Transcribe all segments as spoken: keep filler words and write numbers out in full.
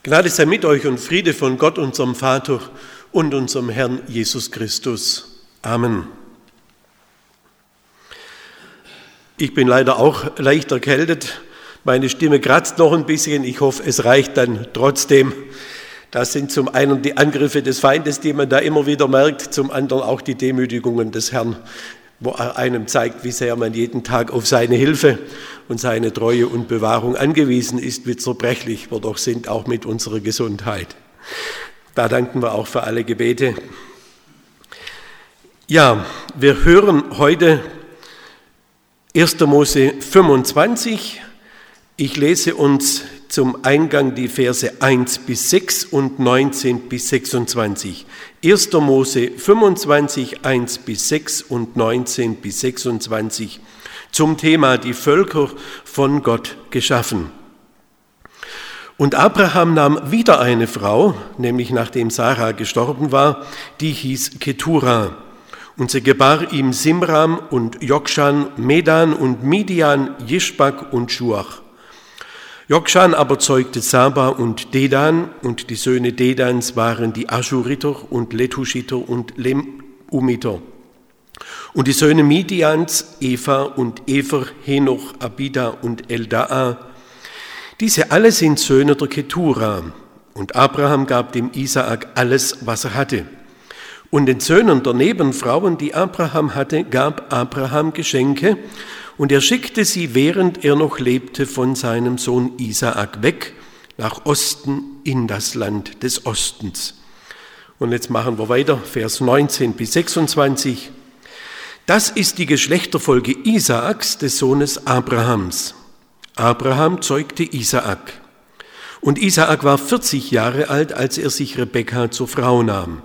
Gnade sei mit euch und Friede von Gott, unserem Vater und unserem Herrn Jesus Christus. Amen. Ich bin leider auch leicht erkältet. Meine Stimme kratzt noch ein bisschen. Ich hoffe, es reicht dann trotzdem. Das sind zum einen die Angriffe des Feindes, die man da immer wieder merkt, zum anderen auch die Demütigungen des Herrn, wo er einem zeigt, wie sehr man jeden Tag auf seine Hilfe und seine Treue und Bewahrung angewiesen ist, wie zerbrechlich wir doch sind, auch mit unserer Gesundheit. Da danken wir auch für alle Gebete. Ja, wir hören heute erster Mose fünfundzwanzig. Ich lese uns zum Eingang die Verse eins bis sechs und neunzehn bis sechsundzwanzig. erster Mose fünfundzwanzig, eins bis sechs und neunzehn bis sechsundzwanzig zum Thema die Völker von Gott geschaffen. Und Abraham nahm wieder eine Frau, nämlich nachdem Sarah gestorben war, die hieß Ketura. Und sie gebar ihm Simram und Jokshan, Medan und Midian, Jischbak und Schuach. Jokshan aber zeugte Saba und Dedan, und die Söhne Dedans waren die Aschuriter und Letuschiter und Lemumiter. Und die Söhne Midians, Eva und Efer, Henoch, Abida und Eldaa. Diese alle sind Söhne der Ketura. Und Abraham gab dem Isaak alles, was er hatte. Und den Söhnen der Nebenfrauen, die Abraham hatte, gab Abraham Geschenke, und er schickte sie, während er noch lebte, von seinem Sohn Isaak weg, nach Osten in das Land des Ostens. Und jetzt machen wir weiter, Vers neunzehn bis sechsundzwanzig. Das ist die Geschlechterfolge Isaaks, des Sohnes Abrahams. Abraham zeugte Isaak. Und Isaak war vierzig Jahre alt, als er sich Rebekka zur Frau nahm,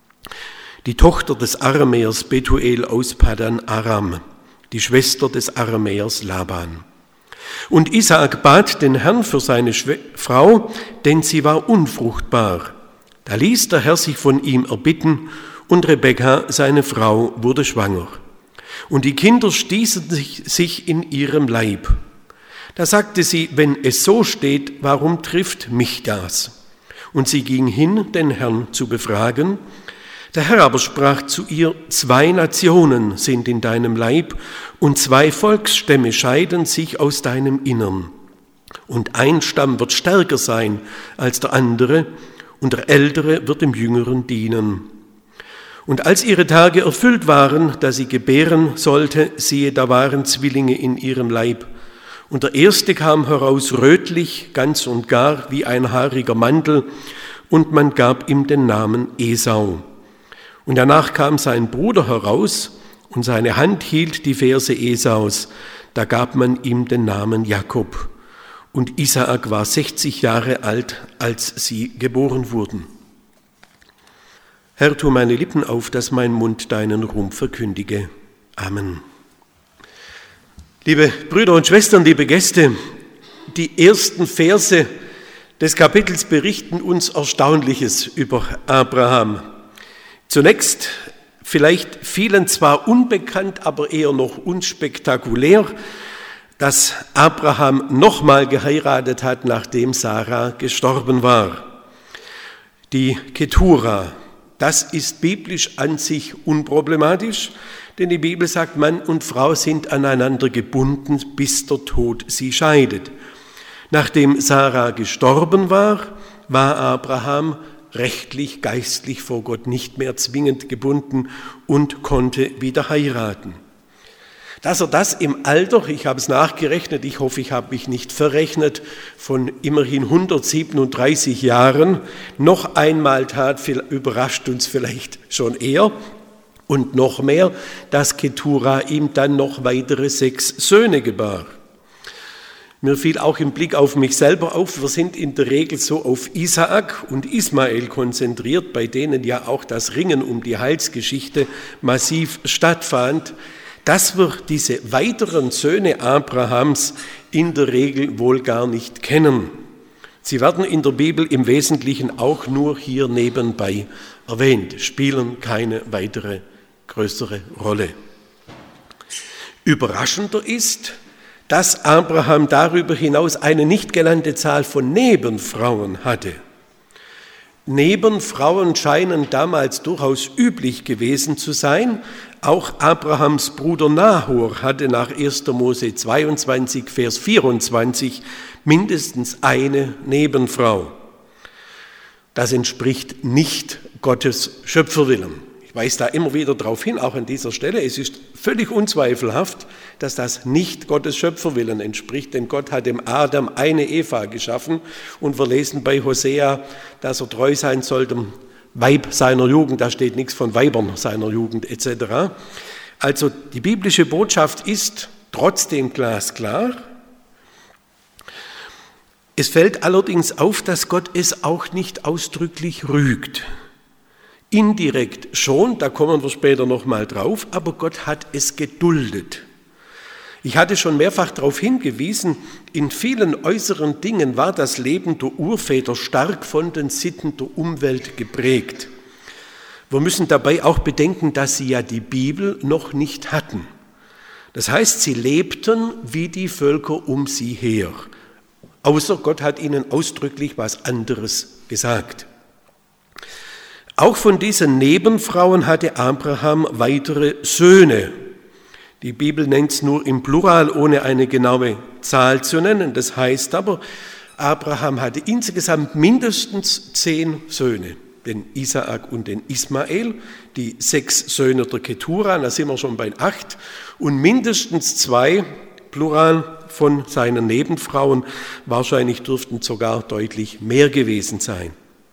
die Tochter des Aramäers Betuel aus Padan Aram, die Schwester des Aramäers Laban. Und Isaak bat den Herrn für seine Schwe- Frau, denn sie war unfruchtbar. Da ließ der Herr sich von ihm erbitten, und Rebekka, seine Frau, wurde schwanger. Und die Kinder stießen sich, sich in ihrem Leib. Da sagte sie, wenn es so steht, warum trifft mich das? Und sie ging hin, den Herrn zu befragen. Der Herr aber sprach zu ihr, zwei Nationen sind in deinem Leib und zwei Volksstämme scheiden sich aus deinem Innern. Und ein Stamm wird stärker sein als der andere, und der Ältere wird dem Jüngeren dienen. Und als ihre Tage erfüllt waren, da sie gebären sollte, siehe, da waren Zwillinge in ihrem Leib. Und der erste kam heraus rötlich, ganz und gar wie ein haariger Mantel, und man gab ihm den Namen Esau. Und danach kam sein Bruder heraus, und seine Hand hielt die Ferse Esaus. Da gab man ihm den Namen Jakob. Und Isaak war sechzig Jahre alt, als sie geboren wurden. Herr, tu meine Lippen auf, dass mein Mund deinen Ruhm verkündige. Amen. Liebe Brüder und Schwestern, liebe Gäste, die ersten Verse des Kapitels berichten uns Erstaunliches über Abraham. Zunächst vielleicht vielen zwar unbekannt, aber eher noch unspektakulär, dass Abraham nochmal geheiratet hat, nachdem Sarah gestorben war. Die Ketura, das ist biblisch an sich unproblematisch, denn die Bibel sagt, Mann und Frau sind aneinander gebunden, bis der Tod sie scheidet. Nachdem Sarah gestorben war, war Abraham rechtlich, geistlich vor Gott nicht mehr zwingend gebunden und konnte wieder heiraten. Dass er das im Alter, ich habe es nachgerechnet, ich hoffe, ich habe mich nicht verrechnet, von immerhin hundertsiebenunddreißig Jahren noch einmal tat, überrascht uns vielleicht schon eher. Und noch mehr, dass Ketura ihm dann noch weitere sechs Söhne gebar. Mir fiel auch im Blick auf mich selber auf, wir sind in der Regel so auf Isaak und Ismael konzentriert, bei denen ja auch das Ringen um die Heilsgeschichte massiv stattfand, dass wir diese weiteren Söhne Abrahams in der Regel wohl gar nicht kennen. Sie werden in der Bibel im Wesentlichen auch nur hier nebenbei erwähnt, spielen keine weitere größere Rolle. Überraschender ist, dass Abraham darüber hinaus eine nicht genannte Zahl von Nebenfrauen hatte. Nebenfrauen scheinen damals durchaus üblich gewesen zu sein. Auch Abrahams Bruder Nahor hatte nach erster Mose zweiundzwanzig, Vers vierundzwanzig mindestens eine Nebenfrau. Das entspricht nicht Gottes Schöpferwillen. Ich weise da immer wieder darauf hin, auch an dieser Stelle. Es ist völlig unzweifelhaft, dass das nicht Gottes Schöpferwillen entspricht, denn Gott hat dem Adam eine Eva geschaffen und wir lesen bei Hosea, dass er treu sein soll dem Weib seiner Jugend, da steht nichts von Weibern seiner Jugend et cetera. Also die biblische Botschaft ist trotzdem glasklar. Es fällt allerdings auf, dass Gott es auch nicht ausdrücklich rügt. Indirekt schon, da kommen wir später nochmal drauf, aber Gott hat es geduldet. Ich hatte schon mehrfach darauf hingewiesen, in vielen äußeren Dingen war das Leben der Urväter stark von den Sitten der Umwelt geprägt. Wir müssen dabei auch bedenken, dass sie ja die Bibel noch nicht hatten. Das heißt, sie lebten wie die Völker um sie her, außer Gott hat ihnen ausdrücklich was anderes gesagt. Auch von diesen Nebenfrauen hatte Abraham weitere Söhne. Die Bibel nennt es nur im Plural, ohne eine genaue Zahl zu nennen. Das heißt aber, Abraham hatte insgesamt mindestens zehn Söhne, den Isaak und den Ismael, die sechs Söhne der Ketura, da sind wir schon bei acht, und mindestens zwei, Plural, von seinen Nebenfrauen, wahrscheinlich dürften sogar deutlich mehr gewesen sein.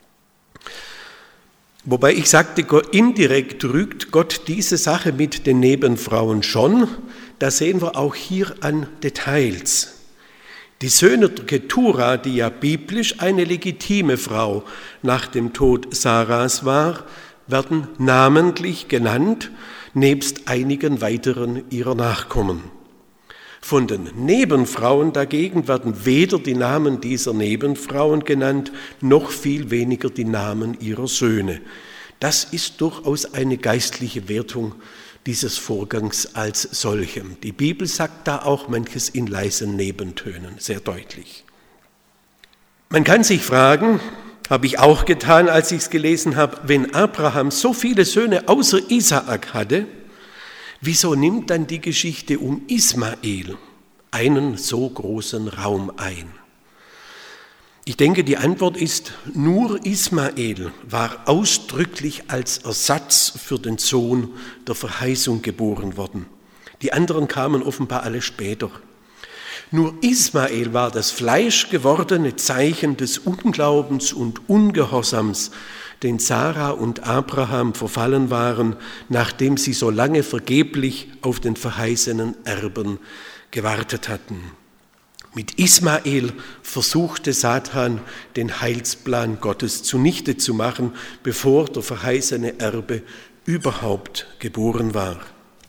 Wobei ich sagte, indirekt rügt Gott diese Sache mit den Nebenfrauen schon. Da sehen wir auch hier an Details. Die Söhne der Ketura, die ja biblisch eine legitime Frau nach dem Tod Saras war, werden namentlich genannt, nebst einigen weiteren ihrer Nachkommen. Von den Nebenfrauen dagegen werden weder die Namen dieser Nebenfrauen genannt, noch viel weniger die Namen ihrer Söhne. Das ist durchaus eine geistliche Wertung dieses Vorgangs als solchem. Die Bibel sagt da auch manches in leisen Nebentönen, sehr deutlich. Man kann sich fragen, habe ich auch getan, als ich es gelesen habe, wenn Abraham so viele Söhne außer Isaak hatte, wieso nimmt dann die Geschichte um Ismael einen so großen Raum ein? Ich denke, die Antwort ist, nur Ismael war ausdrücklich als Ersatz für den Sohn der Verheißung geboren worden. Die anderen kamen offenbar alle später. Nur Ismael war das fleischgewordene Zeichen des Unglaubens und Ungehorsams, den Sarah und Abraham verfallen waren, nachdem sie so lange vergeblich auf den verheißenen Erben gewartet hatten. Mit Ismael versuchte Satan, den Heilsplan Gottes zunichte zu machen, bevor der verheißene Erbe überhaupt geboren war.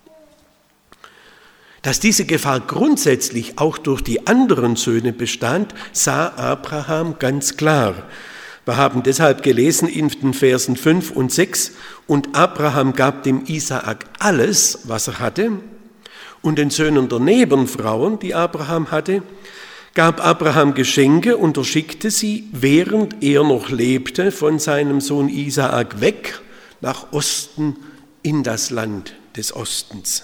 Dass diese Gefahr grundsätzlich auch durch die anderen Söhne bestand, sah Abraham ganz klar. Wir haben deshalb gelesen in den Versen fünf und sechs, und Abraham gab dem Isaak alles, was er hatte, und den Söhnen der Nebenfrauen, die Abraham hatte, gab Abraham Geschenke und er schickte sie, während er noch lebte, von seinem Sohn Isaak weg nach Osten in das Land des Ostens.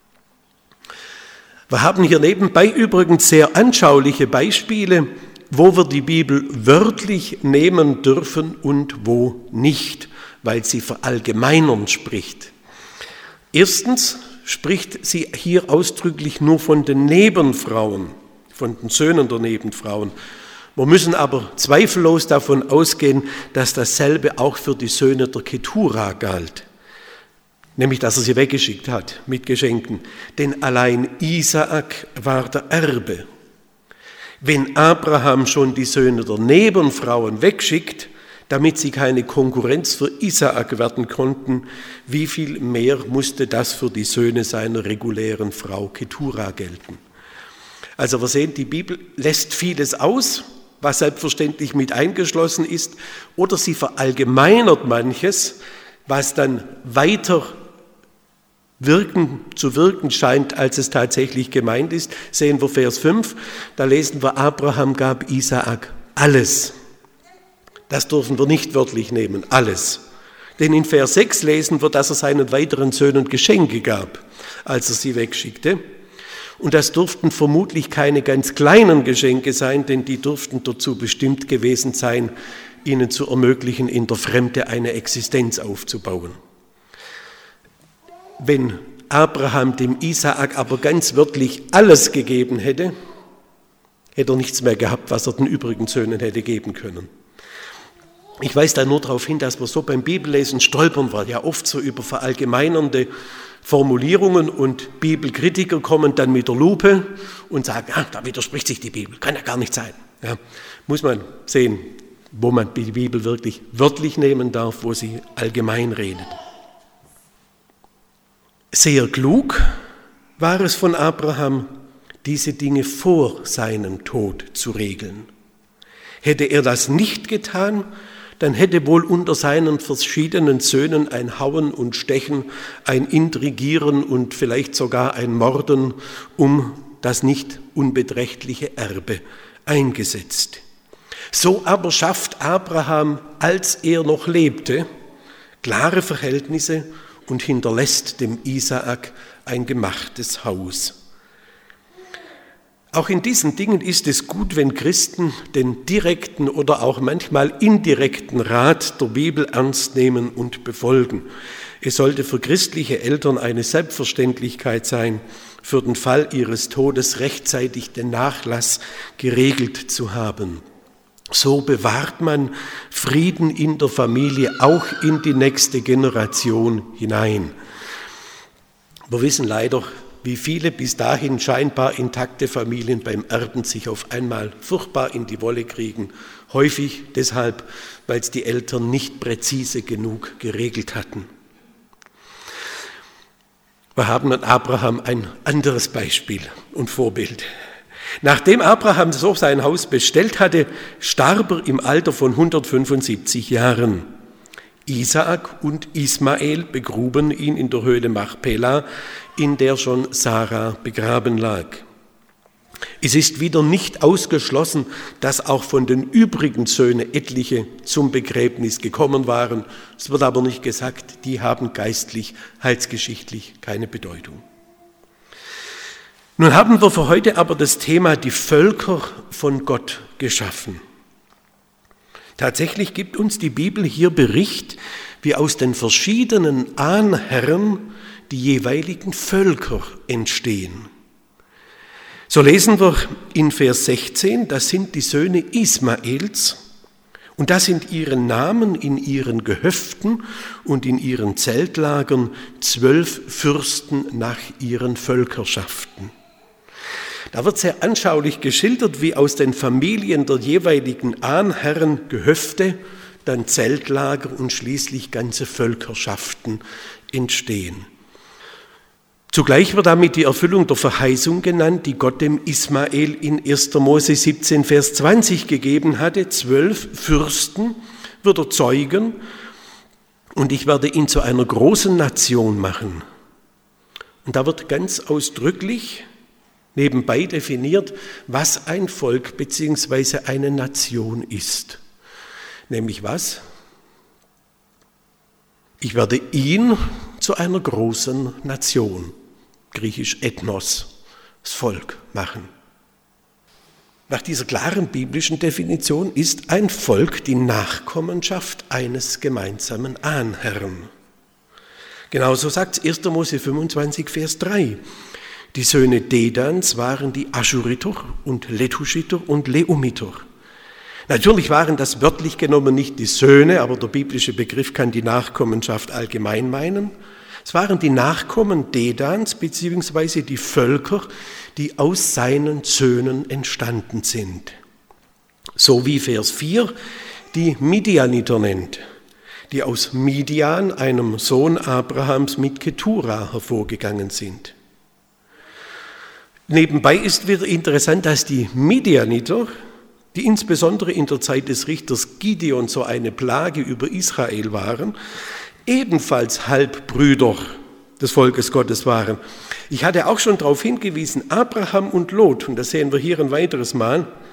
Wir haben hier nebenbei übrigens sehr anschauliche Beispiele, wo wir die Bibel wörtlich nehmen dürfen und wo nicht, weil sie verallgemeinernd spricht. Erstens spricht sie hier ausdrücklich nur von den Nebenfrauen, von den Söhnen der Nebenfrauen. Wir müssen aber zweifellos davon ausgehen, dass dasselbe auch für die Söhne der Ketura galt, nämlich dass er sie weggeschickt hat mit Geschenken. Denn allein Isaak war der Erbe. Wenn Abraham schon die Söhne der Nebenfrauen wegschickt, damit sie keine Konkurrenz für Isaak werden konnten, wie viel mehr musste das für die Söhne seiner regulären Frau Ketura gelten? Also wir sehen, die Bibel lässt vieles aus, was selbstverständlich mit eingeschlossen ist, oder sie verallgemeinert manches, was dann weiter wirken, zu wirken scheint, als es tatsächlich gemeint ist. Sehen wir Vers fünf, da lesen wir, Abraham gab Isaak alles. Das dürfen wir nicht wörtlich nehmen, alles. Denn in Vers sechs lesen wir, dass er seinen weiteren Söhnen Geschenke gab, als er sie wegschickte. Und das durften vermutlich keine ganz kleinen Geschenke sein, denn die durften dazu bestimmt gewesen sein, ihnen zu ermöglichen, in der Fremde eine Existenz aufzubauen. Wenn Abraham dem Isaak aber ganz wörtlich alles gegeben hätte, hätte er nichts mehr gehabt, was er den übrigen Söhnen hätte geben können. Ich weise da nur darauf hin, dass wir so beim Bibellesen stolpern, weil ja oft so über verallgemeinernde Formulierungen und Bibelkritiker kommen dann mit der Lupe und sagen, ah, da widerspricht sich die Bibel, kann ja gar nicht sein. Ja, muss man sehen, wo man die Bibel wirklich wörtlich nehmen darf, wo sie allgemein redet. Sehr klug war es von Abraham, diese Dinge vor seinem Tod zu regeln. Hätte er das nicht getan, dann hätte wohl unter seinen verschiedenen Söhnen ein Hauen und Stechen, ein Intrigieren und vielleicht sogar ein Morden um das nicht unbeträchtliche Erbe eingesetzt. So aber schafft Abraham, als er noch lebte, klare Verhältnisse und hinterlässt dem Isaak ein gemachtes Haus. Auch in diesen Dingen ist es gut, wenn Christen den direkten oder auch manchmal indirekten Rat der Bibel ernst nehmen und befolgen. Es sollte für christliche Eltern eine Selbstverständlichkeit sein, für den Fall ihres Todes rechtzeitig den Nachlass geregelt zu haben. So bewahrt man Frieden in der Familie auch in die nächste Generation hinein. Wir wissen leider, wie viele bis dahin scheinbar intakte Familien beim Erben sich auf einmal furchtbar in die Wolle kriegen. Häufig deshalb, weil es die Eltern nicht präzise genug geregelt hatten. Wir haben an Abraham ein anderes Beispiel und Vorbild. Nachdem Abraham so sein Haus bestellt hatte, starb er im Alter von hundertfünfundsiebzig Jahren. Isaak und Ismael begruben ihn in der Höhle Machpela, in der schon Sarah begraben lag. Es ist wieder nicht ausgeschlossen, dass auch von den übrigen Söhnen etliche zum Begräbnis gekommen waren. Es wird aber nicht gesagt, die haben geistlich, heilsgeschichtlich keine Bedeutung. Nun haben wir für heute aber das Thema die Völker von Gott geschaffen. Tatsächlich gibt uns die Bibel hier Bericht, wie aus den verschiedenen Ahnherren die jeweiligen Völker entstehen. So lesen wir in Vers sechzehn, das sind die Söhne Ismaels und das sind ihren Namen in ihren Gehöften und in ihren Zeltlagern zwölf Fürsten nach ihren Völkerschaften. Da wird sehr anschaulich geschildert, wie aus den Familien der jeweiligen Ahnherren Gehöfte, dann Zeltlager und schließlich ganze Völkerschaften entstehen. Zugleich wird damit die Erfüllung der Verheißung genannt, die Gott dem Ismael in erster Mose siebzehn, Vers zwanzig gegeben hatte. Zwölf Fürsten wird er zeugen und ich werde ihn zu einer großen Nation machen. Und da wird ganz ausdrücklich nebenbei definiert, was ein Volk bzw. eine Nation ist. Nämlich was? Ich werde ihn zu einer großen Nation, griechisch Ethnos, das Volk, machen. Nach dieser klaren biblischen Definition ist ein Volk die Nachkommenschaft eines gemeinsamen Ahnherrn. Genauso sagt es erster Mose fünfundzwanzig, Vers drei. Die Söhne Dedans waren die Aschuriter und Letuschiter und Leumiter. Natürlich waren das wörtlich genommen nicht die Söhne, aber der biblische Begriff kann die Nachkommenschaft allgemein meinen. Es waren die Nachkommen Dedans bzw. die Völker, die aus seinen Söhnen entstanden sind. So wie Vers vier die Midianiter nennt, die aus Midian, einem Sohn Abrahams, mit Ketura hervorgegangen sind. Nebenbei ist wieder interessant, dass die Midianiter, die insbesondere in der Zeit des Richters Gideon so eine Plage über Israel waren, ebenfalls Halbbrüder des Volkes Gottes waren. Ich hatte auch schon darauf hingewiesen, Abraham und Lot, und das sehen wir hier ein weiteres Mal,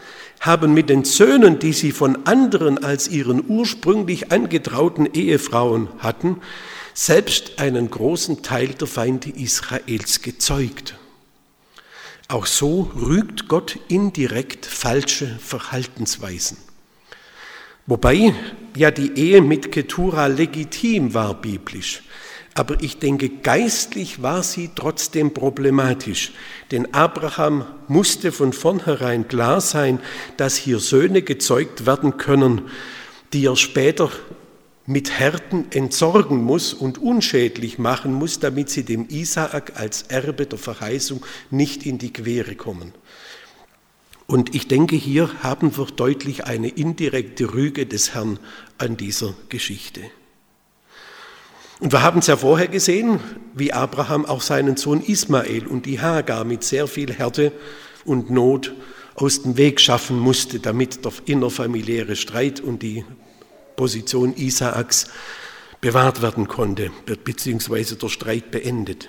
haben mit den Söhnen, die sie von anderen als ihren ursprünglich angetrauten Ehefrauen hatten, selbst einen großen Teil der Feinde Israels gezeugt. Auch so rügt Gott indirekt falsche Verhaltensweisen. Wobei ja die Ehe mit Ketura legitim war biblisch. Aber ich denke, geistlich war sie trotzdem problematisch. Denn Abraham musste von vornherein klar sein, dass hier Söhne gezeugt werden können, die er später mit Härten entsorgen muss und unschädlich machen muss, damit sie dem Isaak als Erbe der Verheißung nicht in die Quere kommen. Und ich denke, hier haben wir deutlich eine indirekte Rüge des Herrn an dieser Geschichte. Und wir haben es ja vorher gesehen, wie Abraham auch seinen Sohn Ismael und die Hagar mit sehr viel Härte und Not aus dem Weg schaffen musste, damit der innerfamiliäre Streit und die Position Isaaks bewahrt werden konnte, beziehungsweise der Streit beendet.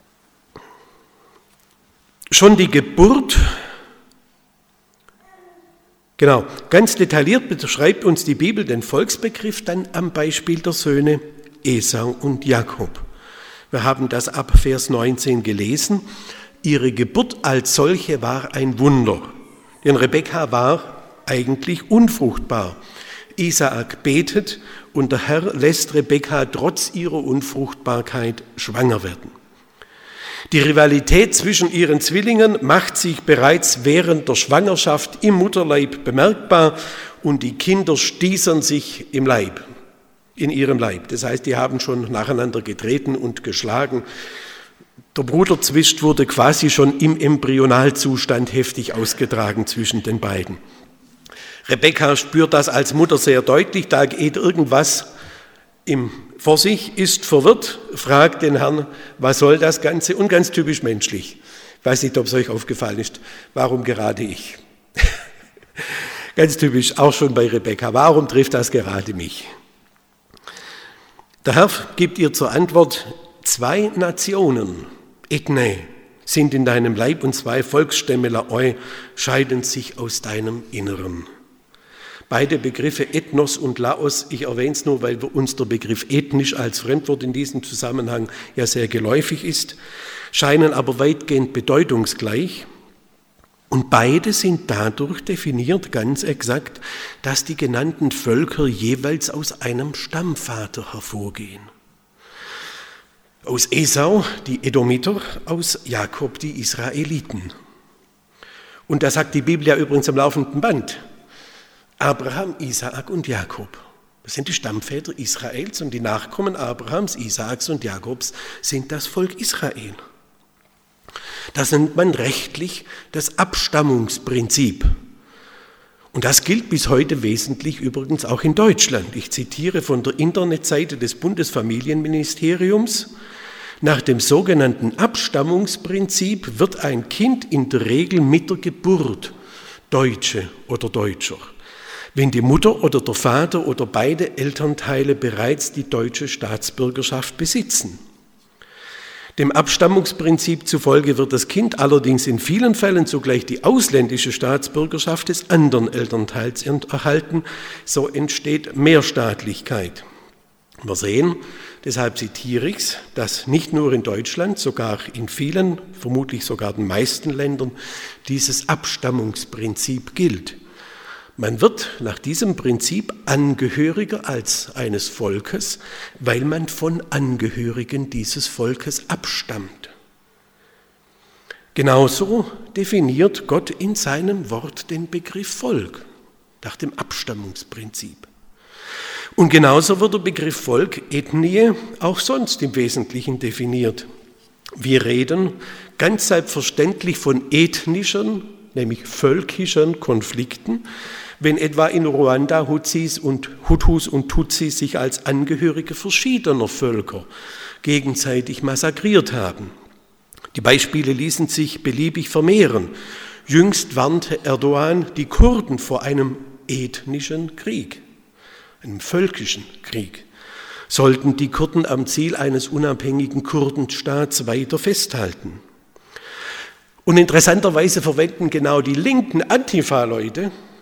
Schon die Geburt, genau, ganz detailliert beschreibt uns die Bibel den Volksbegriff dann am Beispiel der Söhne Esau und Jakob. Wir haben das ab Vers neunzehn gelesen. Ihre Geburt als solche war ein Wunder, denn Rebekka war eigentlich unfruchtbar. Isaak betet und der Herr lässt Rebekka trotz ihrer Unfruchtbarkeit schwanger werden. Die Rivalität zwischen ihren Zwillingen macht sich bereits während der Schwangerschaft im Mutterleib bemerkbar und die Kinder stießen sich im Leib. in ihrem Leib. Das heißt, die haben schon nacheinander getreten und geschlagen. Der Bruderzwist wurde quasi schon im Embryonalzustand heftig ausgetragen zwischen den beiden. Rebekka spürt das als Mutter sehr deutlich, da geht irgendwas im, vor sich, ist verwirrt, fragt den Herrn, was soll das Ganze? Und ganz typisch menschlich. Ich weiß nicht, ob es euch aufgefallen ist, warum gerade ich? Ganz typisch, auch schon bei Rebekka, warum trifft das gerade mich? Der Herr gibt ihr zur Antwort, zwei Nationen, Ethne, sind in deinem Leib und zwei Volksstämme, Laoi, scheiden sich aus deinem Inneren. Beide Begriffe Ethnos und Laos, ich erwähne es nur, weil uns der Begriff ethnisch als Fremdwort in diesem Zusammenhang ja sehr geläufig ist, scheinen aber weitgehend bedeutungsgleich. Und beide sind dadurch definiert, ganz exakt, dass die genannten Völker jeweils aus einem Stammvater hervorgehen. Aus Esau die Edomiter, aus Jakob die Israeliten. Und da sagt die Bibel ja übrigens am laufenden Band, Abraham, Isaak und Jakob. Das sind die Stammväter Israels und die Nachkommen Abrahams, Isaaks und Jakobs sind das Volk Israel. Das nennt man rechtlich das Abstammungsprinzip. Und das gilt bis heute wesentlich übrigens auch in Deutschland. Ich zitiere von der Internetseite des Bundesfamilienministeriums. Nach dem sogenannten Abstammungsprinzip wird ein Kind in der Regel mit der Geburt Deutsche oder Deutscher, wenn die Mutter oder der Vater oder beide Elternteile bereits die deutsche Staatsbürgerschaft besitzen. Dem Abstammungsprinzip zufolge wird das Kind allerdings in vielen Fällen zugleich die ausländische Staatsbürgerschaft des anderen Elternteils erhalten. So entsteht Mehrstaatlichkeit. Wir sehen, deshalb zitiere ich es, dass nicht nur in Deutschland, sogar in vielen, vermutlich sogar den meisten Ländern, dieses Abstammungsprinzip gilt. Man wird nach diesem Prinzip Angehöriger als eines Volkes, weil man von Angehörigen dieses Volkes abstammt. Genauso definiert Gott in seinem Wort den Begriff Volk, nach dem Abstammungsprinzip. Und genauso wird der Begriff Volk, Ethnie, auch sonst im Wesentlichen definiert. Wir reden ganz selbstverständlich von ethnischen, nämlich völkischen Konflikten, wenn etwa in Ruanda Hutsis und Hutus und Tutsis sich als Angehörige verschiedener Völker gegenseitig massakriert haben. Die Beispiele ließen sich beliebig vermehren. Jüngst warnte Erdogan die Kurden vor einem ethnischen Krieg, einem völkischen Krieg. Sollten die Kurden am Ziel eines unabhängigen Kurdenstaats weiter festhalten. Und interessanterweise verwenden genau die linken Antifa-Leute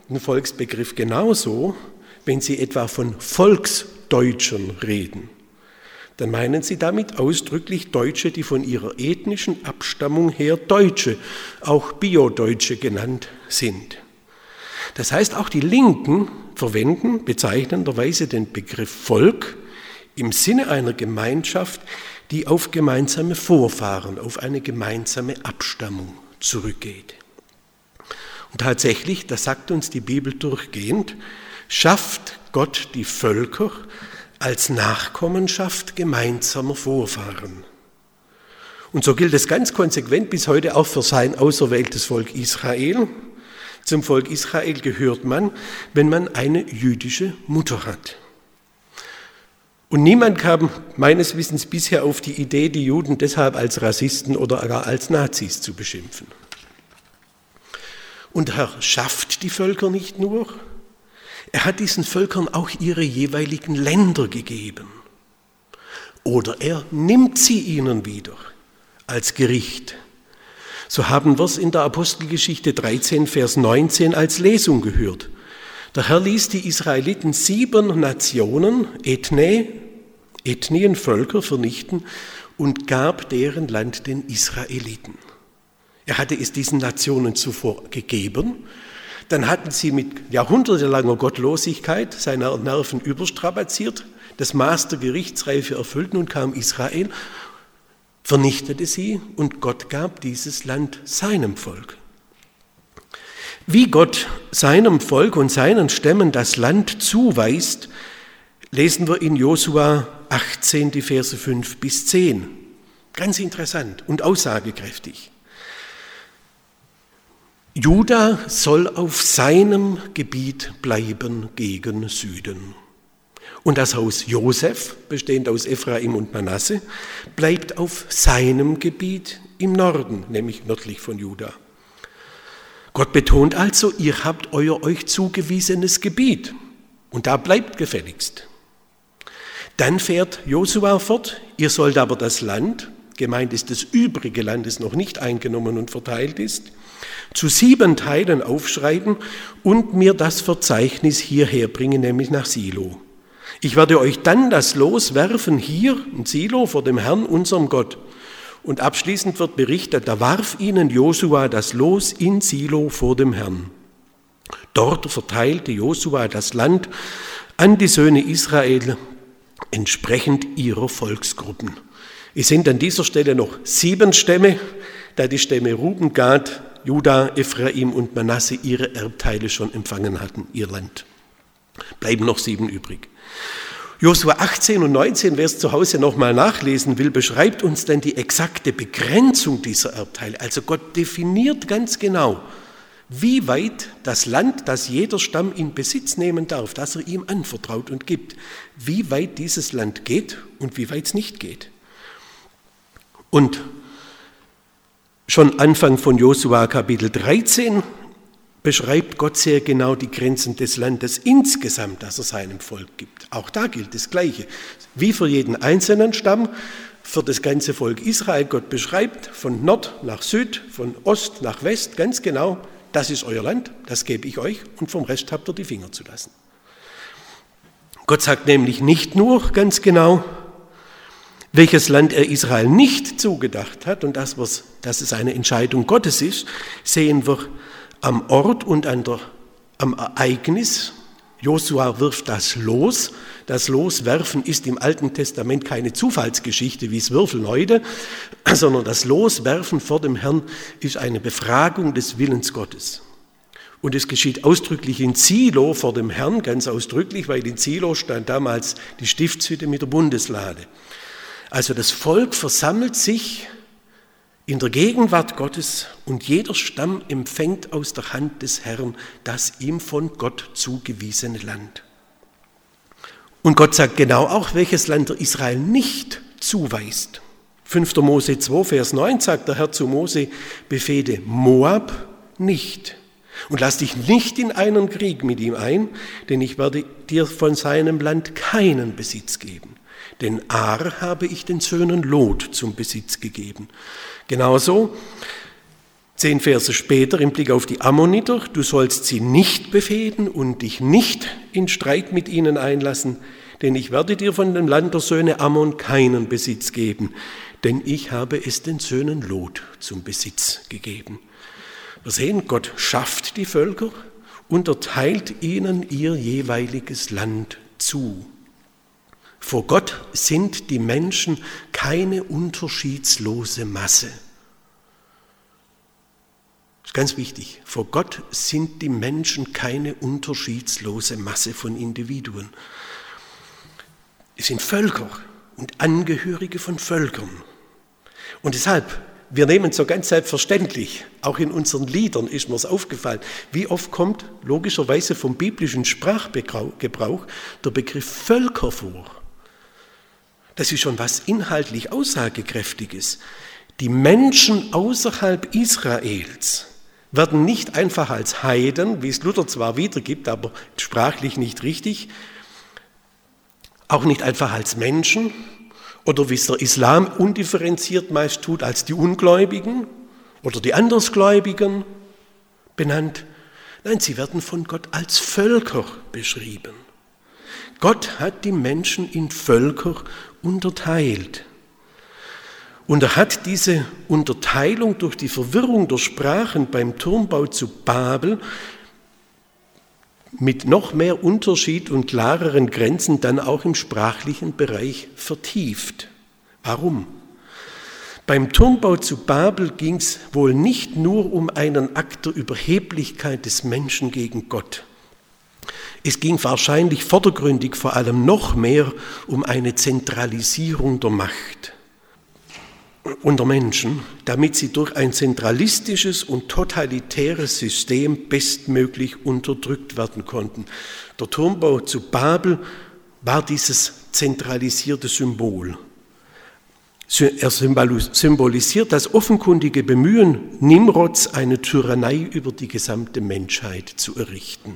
den Volksbegriff genauso, wenn Sie etwa von Volksdeutschen reden. Dann meinen Sie damit ausdrücklich Deutsche, die von ihrer ethnischen Abstammung her Deutsche, auch Bio-Deutsche genannt sind. Das heißt, auch die Linken verwenden bezeichnenderweise den Begriff Volk im Sinne einer Gemeinschaft, die auf gemeinsame Vorfahren, auf eine gemeinsame Abstammung zurückgeht. Und tatsächlich, das sagt uns die Bibel durchgehend, schafft Gott die Völker als Nachkommenschaft gemeinsamer Vorfahren. Und so gilt es ganz konsequent bis heute auch für sein auserwähltes Volk Israel. Zum Volk Israel gehört man, wenn man eine jüdische Mutter hat. Und niemand kam meines Wissens bisher auf die Idee, die Juden deshalb als Rassisten oder gar als Nazis zu beschimpfen. Und der Herr schafft die Völker nicht nur, er hat diesen Völkern auch ihre jeweiligen Länder gegeben. Oder er nimmt sie ihnen wieder als Gericht. So haben wir es in der Apostelgeschichte dreizehn, Vers neunzehn als Lesung gehört. Der Herr ließ die Israeliten sieben Nationen, Ethne, Ethnien, Völker vernichten und gab deren Land den Israeliten. Er hatte es diesen Nationen zuvor gegeben. Dann hatten sie mit jahrhundertelanger Gottlosigkeit seine Nerven überstrapaziert, das Maß der Gerichtsreife erfüllten und kam Israel, vernichtete sie und Gott gab dieses Land seinem Volk. Wie Gott seinem Volk und seinen Stämmen das Land zuweist, lesen wir in Josua achtzehn, die Verse fünf bis zehn. Ganz interessant und aussagekräftig. Juda soll auf seinem Gebiet bleiben gegen Süden. Und das Haus Josef, bestehend aus Ephraim und Manasse, bleibt auf seinem Gebiet im Norden, nämlich nördlich von Juda. Gott betont also, ihr habt euer euch zugewiesenes Gebiet und da bleibt gefälligst. Dann fährt Josua fort, ihr sollt aber das Land, gemeint ist das übrige Land, das noch nicht eingenommen und verteilt ist, zu sieben Teilen aufschreiben und mir das Verzeichnis hierher bringen, nämlich nach Silo. Ich werde euch dann das Los werfen hier in Silo vor dem Herrn, unserem Gott. Und abschließend wird berichtet, da warf ihnen Josua das Los in Silo vor dem Herrn. Dort verteilte Josua das Land an die Söhne Israel entsprechend ihrer Volksgruppen. Es sind an dieser Stelle noch sieben Stämme, da die Stämme Ruben, Gad, Juda, Ephraim und Manasse ihre Erbteile schon empfangen hatten, ihr Land. Bleiben noch sieben übrig. Josua achtzehn und neunzehn, wer es zu Hause nochmal nachlesen will, beschreibt uns dann die exakte Begrenzung dieser Erbteile. Also Gott definiert ganz genau, wie weit das Land, das jeder Stamm in Besitz nehmen darf, das er ihm anvertraut und gibt, wie weit dieses Land geht und wie weit es nicht geht. Und schon Anfang von Josua Kapitel dreizehn beschreibt Gott sehr genau die Grenzen des Landes insgesamt, das er seinem Volk gibt. Auch da gilt das Gleiche. Wie für jeden einzelnen Stamm, für das ganze Volk Israel. Gott beschreibt von Nord nach Süd, von Ost nach West ganz genau, das ist euer Land, das gebe ich euch und vom Rest habt ihr die Finger zu lassen. Gott sagt nämlich nicht nur ganz genau, welches Land er Israel nicht zugedacht hat und das, was, dass es eine Entscheidung Gottes ist, sehen wir am Ort und an der, am Ereignis. Josua wirft das Los. Das Loswerfen ist im Alten Testament keine Zufallsgeschichte wie das Würfeln heute, sondern das Loswerfen vor dem Herrn ist eine Befragung des Willens Gottes. Und es geschieht ausdrücklich in Silo vor dem Herrn, ganz ausdrücklich, weil in Silo stand damals die Stiftshütte mit der Bundeslade. Also das Volk versammelt sich in der Gegenwart Gottes und jeder Stamm empfängt aus der Hand des Herrn das ihm von Gott zugewiesene Land. Und Gott sagt genau auch, welches Land er Israel nicht zuweist. fünfter Mose zwei, Vers neun sagt der Herr zu Mose, befehle Moab nicht und lass dich nicht in einen Krieg mit ihm ein, denn ich werde dir von seinem Land keinen Besitz geben. Denn Ar habe ich den Söhnen Lot zum Besitz gegeben. Genauso Zehn Verse später im Blick auf die Ammoniter: Du sollst sie nicht befehden und dich nicht in Streit mit ihnen einlassen, denn ich werde dir von dem Land der Söhne Ammon keinen Besitz geben, denn ich habe es den Söhnen Lot zum Besitz gegeben. Wir sehen, Gott schafft die Völker und erteilt ihnen ihr jeweiliges Land zu. Vor Gott sind die Menschen keine unterschiedslose Masse. Das ist ganz wichtig. Vor Gott sind die Menschen keine unterschiedslose Masse von Individuen. Es sind Völker und Angehörige von Völkern. Und deshalb, wir nehmen es so ganz selbstverständlich, auch in unseren Liedern ist mir es aufgefallen, wie oft kommt logischerweise vom biblischen Sprachgebrauch der Begriff Völker vor. Das ist schon was inhaltlich Aussagekräftiges. Die Menschen außerhalb Israels werden nicht einfach als Heiden, wie es Luther zwar wiedergibt, aber sprachlich nicht richtig, auch nicht einfach als Menschen oder wie es der Islam undifferenziert meist tut, als die Ungläubigen oder die Andersgläubigen benannt. Nein, sie werden von Gott als Völker beschrieben. Gott hat die Menschen in Völker unterteilt. Und er hat diese Unterteilung durch die Verwirrung der Sprachen beim Turmbau zu Babel mit noch mehr Unterschied und klareren Grenzen dann auch im sprachlichen Bereich vertieft. Warum? Beim Turmbau zu Babel ging es wohl nicht nur um einen Akt der Überheblichkeit des Menschen gegen Gott. Es ging wahrscheinlich vordergründig vor allem noch mehr um eine Zentralisierung der Macht unter Menschen, damit sie durch ein zentralistisches und totalitäres System bestmöglich unterdrückt werden konnten. Der Turmbau zu Babel war dieses zentralisierte Symbol. Er symbolisiert das offenkundige Bemühen Nimrods, eine Tyrannei über die gesamte Menschheit zu errichten.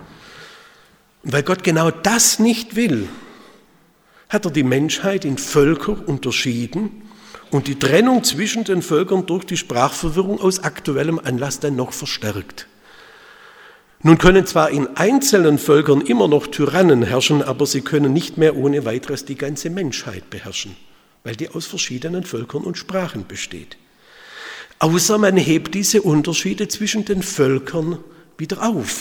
Und weil Gott genau das nicht will, hat er die Menschheit in Völker unterschieden und die Trennung zwischen den Völkern durch die Sprachverwirrung aus aktuellem Anlass dann noch verstärkt. Nun können zwar in einzelnen Völkern immer noch Tyrannen herrschen, aber sie können nicht mehr ohne weiteres die ganze Menschheit beherrschen, weil die aus verschiedenen Völkern und Sprachen besteht. Außer man hebt diese Unterschiede zwischen den Völkern wieder auf.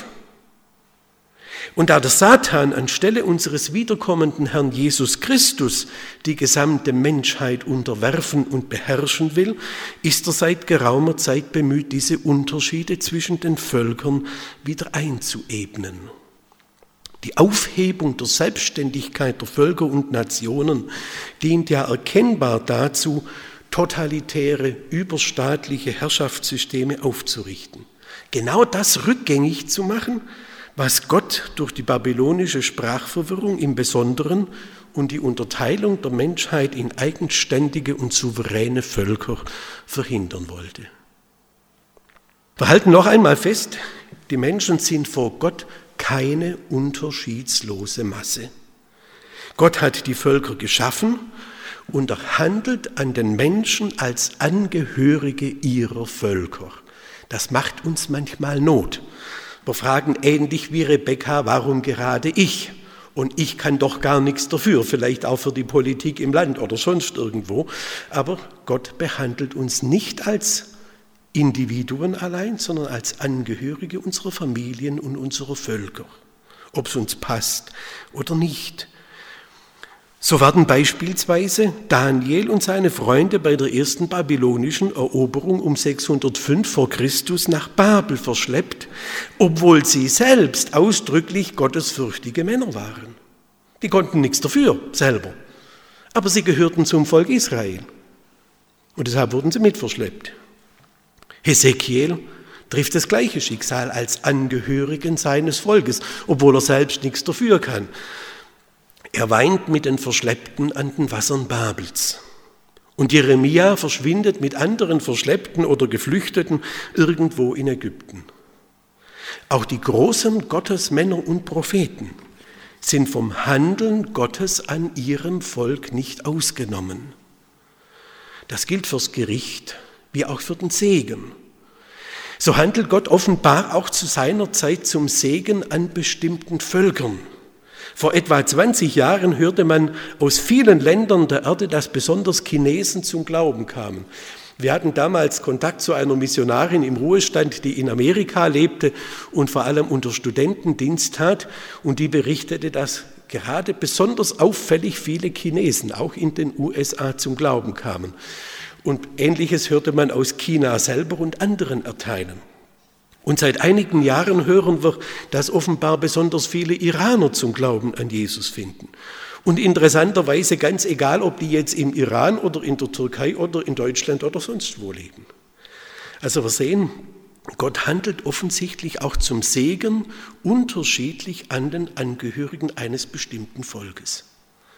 Und da der Satan anstelle unseres wiederkommenden Herrn Jesus Christus die gesamte Menschheit unterwerfen und beherrschen will, ist er seit geraumer Zeit bemüht, diese Unterschiede zwischen den Völkern wieder einzuebnen. Die Aufhebung der Selbstständigkeit der Völker und Nationen dient ja erkennbar dazu, totalitäre, überstaatliche Herrschaftssysteme aufzurichten. Genau das rückgängig zu machen, was Gott durch die babylonische Sprachverwirrung im Besonderen und die Unterteilung der Menschheit in eigenständige und souveräne Völker verhindern wollte. Wir halten noch einmal fest, die Menschen sind vor Gott keine unterschiedslose Masse. Gott hat die Völker geschaffen und er handelt an den Menschen als Angehörige ihrer Völker. Das macht uns manchmal Not. Wir fragen ähnlich wie Rebekka, warum gerade ich? Und ich kann doch gar nichts dafür, vielleicht auch für die Politik im Land oder sonst irgendwo. Aber Gott behandelt uns nicht als Individuen allein, sondern als Angehörige unserer Familien und unserer Völker, ob es uns passt oder nicht. So werden beispielsweise Daniel und seine Freunde bei der ersten babylonischen Eroberung um sechshundertfünf vor Christus nach Babel verschleppt, obwohl sie selbst ausdrücklich gottesfürchtige Männer waren. Die konnten nichts dafür selber, aber sie gehörten zum Volk Israel und deshalb wurden sie mitverschleppt. Hesekiel trifft das gleiche Schicksal als Angehörigen seines Volkes, obwohl er selbst nichts dafür kann. Er weint mit den Verschleppten an den Wassern Babels. Und Jeremia verschwindet mit anderen Verschleppten oder Geflüchteten irgendwo in Ägypten. Auch die großen Gottesmänner und Propheten sind vom Handeln Gottes an ihrem Volk nicht ausgenommen. Das gilt fürs Gericht wie auch für den Segen. So handelt Gott offenbar auch zu seiner Zeit zum Segen an bestimmten Völkern. Vor etwa zwanzig Jahren hörte man aus vielen Ländern der Erde, dass besonders Chinesen zum Glauben kamen. Wir hatten damals Kontakt zu einer Missionarin im Ruhestand, die in Amerika lebte und vor allem unter Studentendienst tat, und die berichtete, dass gerade besonders auffällig viele Chinesen auch in den U S A zum Glauben kamen. Und Ähnliches hörte man aus China selber und anderen Erdteilen. Und seit einigen Jahren hören wir, dass offenbar besonders viele Iraner zum Glauben an Jesus finden. Und interessanterweise ganz egal, ob die jetzt im Iran oder in der Türkei oder in Deutschland oder sonst wo leben. Also wir sehen, Gott handelt offensichtlich auch zum Segen unterschiedlich an den Angehörigen eines bestimmten Volkes.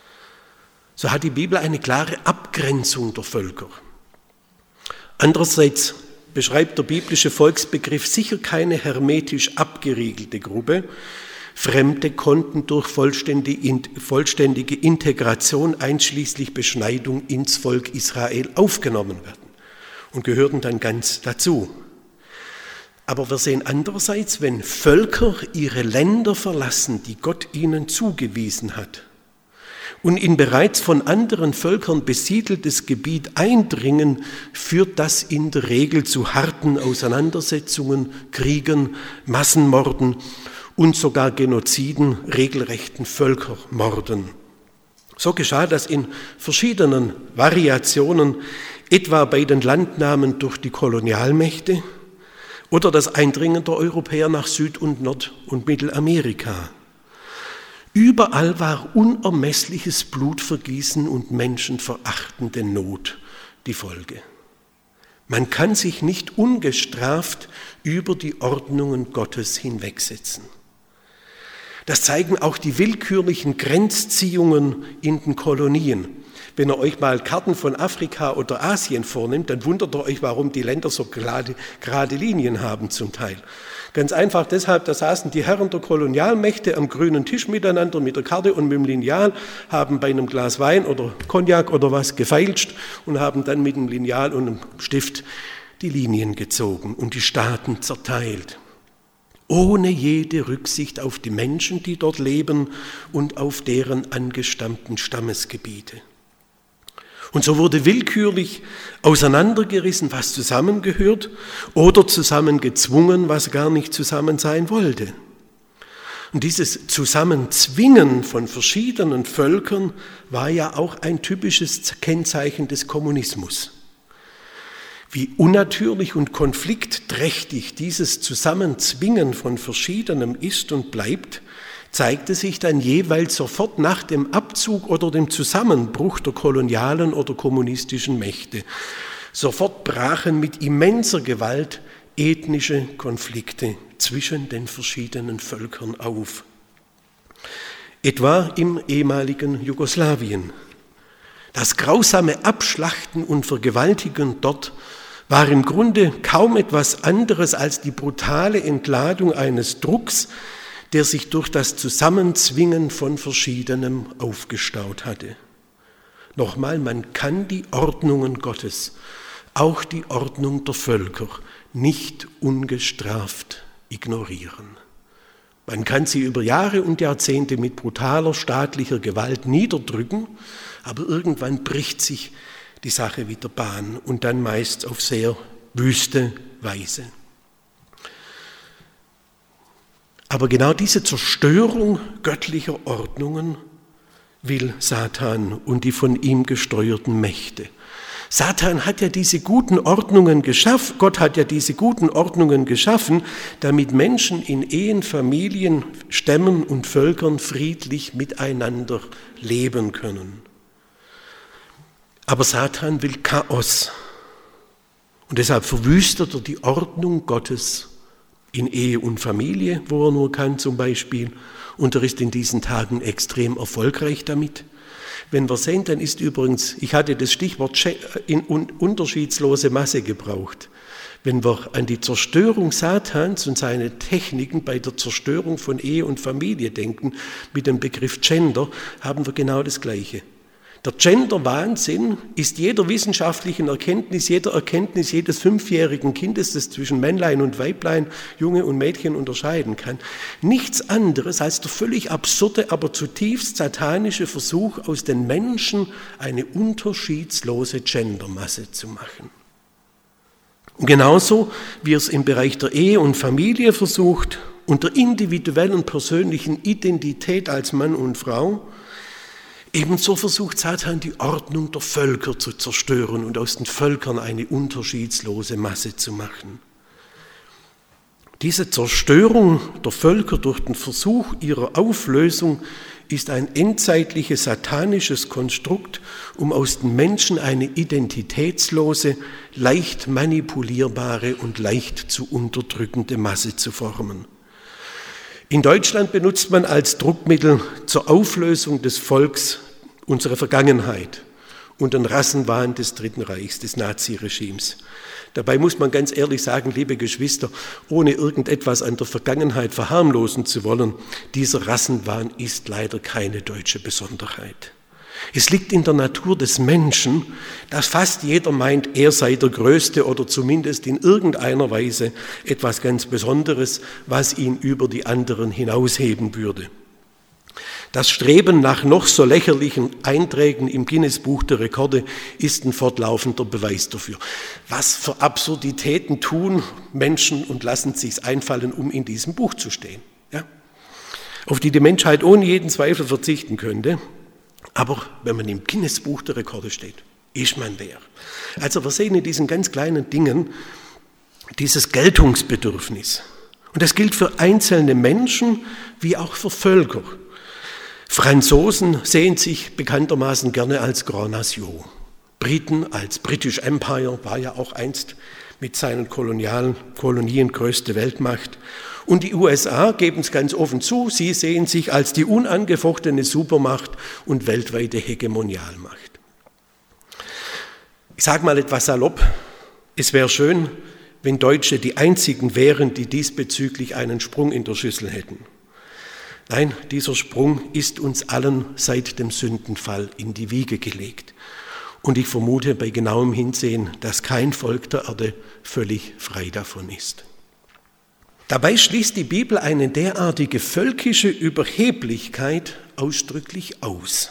So hat die Bibel eine klare Abgrenzung der Völker. Andererseits beschreibt der biblische Volksbegriff sicher keine hermetisch abgeriegelte Gruppe. Fremde konnten durch vollständige Integration einschließlich Beschneidung ins Volk Israel aufgenommen werden und gehörten dann ganz dazu. Aber wir sehen andererseits, wenn Völker ihre Länder verlassen, die Gott ihnen zugewiesen hat, und in bereits von anderen Völkern besiedeltes Gebiet eindringen, führt das in der Regel zu harten Auseinandersetzungen, Kriegen, Massenmorden und sogar Genoziden, regelrechten Völkermorden. So geschah das in verschiedenen Variationen, etwa bei den Landnahmen durch die Kolonialmächte oder das Eindringen der Europäer nach Süd- und Nord- und Mittelamerika. Überall war unermessliches Blutvergießen und menschenverachtende Not die Folge. Man kann sich nicht ungestraft über die Ordnungen Gottes hinwegsetzen. Das zeigen auch die willkürlichen Grenzziehungen in den Kolonien. Wenn ihr euch mal Karten von Afrika oder Asien vornimmt, dann wundert ihr euch, warum die Länder so gerade, gerade Linien haben zum Teil. Ganz einfach deshalb, da saßen die Herren der Kolonialmächte am grünen Tisch miteinander mit der Karte und mit dem Lineal, haben bei einem Glas Wein oder Cognac oder was gefeilscht und haben dann mit dem Lineal und einem Stift die Linien gezogen und die Staaten zerteilt. Ohne jede Rücksicht auf die Menschen, die dort leben und auf deren angestammten Stammesgebiete. Und so wurde willkürlich auseinandergerissen, was zusammengehört, oder zusammengezwungen, was gar nicht zusammen sein wollte. Und dieses Zusammenzwingen von verschiedenen Völkern war ja auch ein typisches Kennzeichen des Kommunismus. Wie unnatürlich und konfliktträchtig dieses Zusammenzwingen von Verschiedenem ist und bleibt, zeigte sich dann jeweils sofort nach dem Abzug oder dem Zusammenbruch der kolonialen oder kommunistischen Mächte. Sofort brachen mit immenser Gewalt ethnische Konflikte zwischen den verschiedenen Völkern auf. Etwa im ehemaligen Jugoslawien. Das grausame Abschlachten und Vergewaltigen dort war im Grunde kaum etwas anderes als die brutale Entladung eines Drucks, der sich durch das Zusammenzwingen von Verschiedenem aufgestaut hatte. Nochmal, man kann die Ordnungen Gottes, auch die Ordnung der Völker, nicht ungestraft ignorieren. Man kann sie über Jahre und Jahrzehnte mit brutaler staatlicher Gewalt niederdrücken, aber irgendwann bricht sich die Sache wieder Bahn und dann meist auf sehr wüste Weise. Aber genau diese Zerstörung göttlicher Ordnungen will Satan und die von ihm gesteuerten Mächte. Satan hat ja diese guten Ordnungen geschaffen, Gott hat ja diese guten Ordnungen geschaffen, damit Menschen in Ehen, Familien, Stämmen und Völkern friedlich miteinander leben können. Aber Satan will Chaos und deshalb verwüstet er die Ordnung Gottes in Ehe und Familie, wo er nur kann zum Beispiel, und er ist in diesen Tagen extrem erfolgreich damit. Wenn wir sehen, dann ist übrigens, ich hatte das Stichwort in unterschiedslose Masse gebraucht. Wenn wir an die Zerstörung Satans und seine Techniken bei der Zerstörung von Ehe und Familie denken, mit dem Begriff Gender, haben wir genau das Gleiche. Der Gender-Wahnsinn ist jeder wissenschaftlichen Erkenntnis, jeder Erkenntnis jedes fünfjährigen Kindes, das zwischen Männlein und Weiblein, Junge und Mädchen unterscheiden kann, nichts anderes als der völlig absurde, aber zutiefst satanische Versuch, aus den Menschen eine unterschiedslose Gendermasse zu machen. Und genauso wie er es im Bereich der Ehe und Familie versucht, und der individuellen persönlichen Identität als Mann und Frau, ebenso versucht Satan, die Ordnung der Völker zu zerstören und aus den Völkern eine unterschiedslose Masse zu machen. Diese Zerstörung der Völker durch den Versuch ihrer Auflösung ist ein endzeitliches satanisches Konstrukt, um aus den Menschen eine identitätslose, leicht manipulierbare und leicht zu unterdrückende Masse zu formen. In Deutschland benutzt man als Druckmittel zur Auflösung des Volks unsere Vergangenheit und den Rassenwahn des Dritten Reichs, des Naziregimes. Dabei muss man ganz ehrlich sagen, liebe Geschwister, ohne irgendetwas an der Vergangenheit verharmlosen zu wollen, dieser Rassenwahn ist leider keine deutsche Besonderheit. Es liegt in der Natur des Menschen, dass fast jeder meint, er sei der Größte oder zumindest in irgendeiner Weise etwas ganz Besonderes, was ihn über die anderen hinausheben würde. Das Streben nach noch so lächerlichen Einträgen im Guinness-Buch der Rekorde ist ein fortlaufender Beweis dafür. Was für Absurditäten tun Menschen und lassen es sich einfallen, um in diesem Buch zu stehen, ja? Auf die die Menschheit ohne jeden Zweifel verzichten könnte. Aber wenn man im Guinness-Buch der Rekorde steht, ist man wer. Also wir sehen in diesen ganz kleinen Dingen dieses Geltungsbedürfnis. Und das gilt für einzelne Menschen wie auch für Völker. Franzosen sehen sich bekanntermaßen gerne als Grand Nation. Briten als British Empire war ja auch einst mit seinen kolonialen Kolonien größte Weltmacht. Und die U S A geben es ganz offen zu, sie sehen sich als die unangefochtene Supermacht und weltweite Hegemonialmacht. Ich sage mal etwas salopp, es wäre schön, wenn Deutsche die einzigen wären, die diesbezüglich einen Sprung in der Schüssel hätten. Nein, dieser Sprung ist uns allen seit dem Sündenfall in die Wiege gelegt. Und ich vermute bei genauem Hinsehen, dass kein Volk der Erde völlig frei davon ist. Dabei schließt die Bibel eine derartige völkische Überheblichkeit ausdrücklich aus.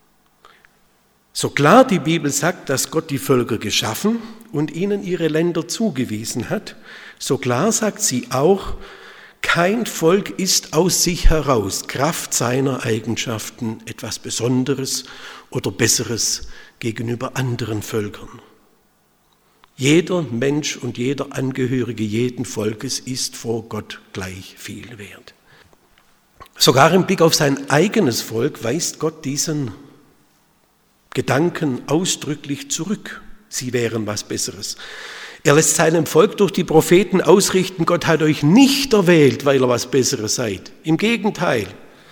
So klar die Bibel sagt, dass Gott die Völker geschaffen und ihnen ihre Länder zugewiesen hat, so klar sagt sie auch, kein Volk ist aus sich heraus, Kraft seiner Eigenschaften, etwas Besonderes oder Besseres gegenüber anderen Völkern. Jeder Mensch und jeder Angehörige jeden Volkes ist vor Gott gleich viel wert. Sogar im Blick auf sein eigenes Volk weist Gott diesen Gedanken ausdrücklich zurück. Sie wären was Besseres. Er lässt seinem Volk durch die Propheten ausrichten, Gott hat euch nicht erwählt, weil ihr was Besseres seid. Im Gegenteil,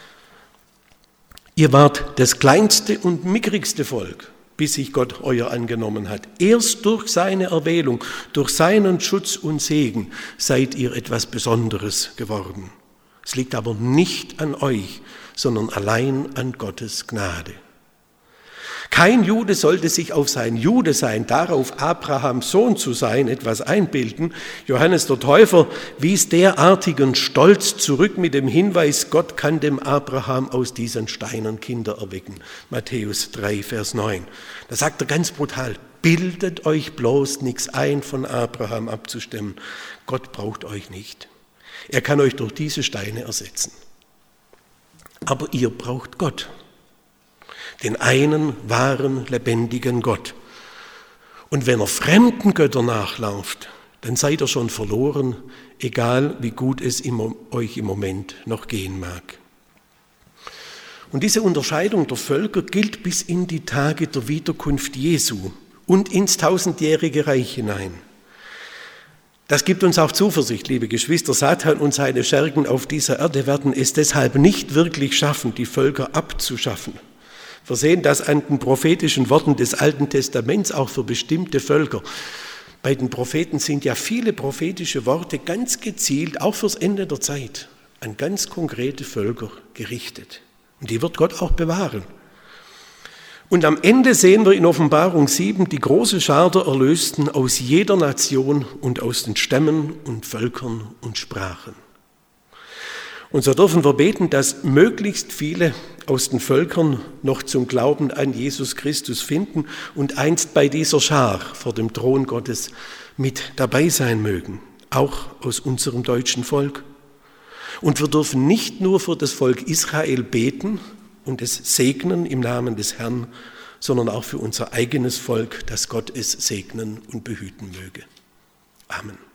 ihr wart das kleinste und mickrigste Volk, bis sich Gott euer angenommen hat. Erst durch seine Erwählung, durch seinen Schutz und Segen seid ihr etwas Besonderes geworden. Es liegt aber nicht an euch, sondern allein an Gottes Gnade. Kein Jude sollte sich auf sein Judesein, darauf Abrahams Sohn zu sein, etwas einbilden. Johannes der Täufer wies derartigen Stolz zurück mit dem Hinweis, Gott kann dem Abraham aus diesen Steinen Kinder erwecken. Matthäus drei, Vers neun. Da sagt er ganz brutal, bildet euch bloß nichts ein, von Abraham abzustimmen. Gott braucht euch nicht. Er kann euch durch diese Steine ersetzen. Aber ihr braucht Gott. Den einen wahren, lebendigen Gott. Und wenn er fremden Göttern nachlauft, dann seid ihr schon verloren, egal wie gut es im, euch im Moment noch gehen mag. Und diese Unterscheidung der Völker gilt bis in die Tage der Wiederkunft Jesu und ins tausendjährige Reich hinein. Das gibt uns auch Zuversicht, liebe Geschwister. Satan und seine Schergen auf dieser Erde werden es deshalb nicht wirklich schaffen, die Völker abzuschaffen. Wir sehen das an den prophetischen Worten des Alten Testaments auch für bestimmte Völker. Bei den Propheten sind ja viele prophetische Worte ganz gezielt, auch fürs Ende der Zeit, an ganz konkrete Völker gerichtet. Und die wird Gott auch bewahren. Und am Ende sehen wir in Offenbarung sieben die große Schar der Erlösten aus jeder Nation und aus den Stämmen und Völkern und Sprachen. Und so dürfen wir beten, dass möglichst viele aus den Völkern noch zum Glauben an Jesus Christus finden und einst bei dieser Schar vor dem Thron Gottes mit dabei sein mögen, auch aus unserem deutschen Volk. Und wir dürfen nicht nur für das Volk Israel beten und es segnen im Namen des Herrn, sondern auch für unser eigenes Volk, dass Gott es segnen und behüten möge. Amen.